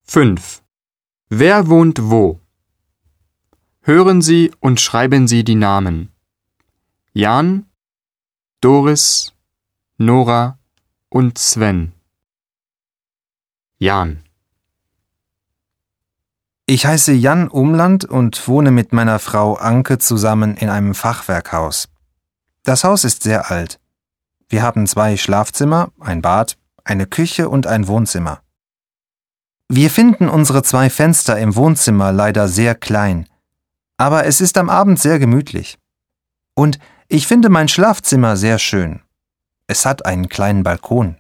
5. Wer wohnt wo? Hören Sie und schreiben Sie die Namen. Jan, Doris, Nora und Sven. Jan. Ich heiße Jan Umland und wohne mit meiner Frau Anke zusammen in einem Fachwerkhaus. Das Haus ist sehr alt. Wir haben 2 Schlafzimmer, ein Bad, eine Küche und ein Wohnzimmer. Wir finden unsere 2 Fenster im Wohnzimmer leider sehr klein, aber es ist am Abend sehr gemütlich. Und ich finde mein Schlafzimmer sehr schön. Es hat einen kleinen Balkon.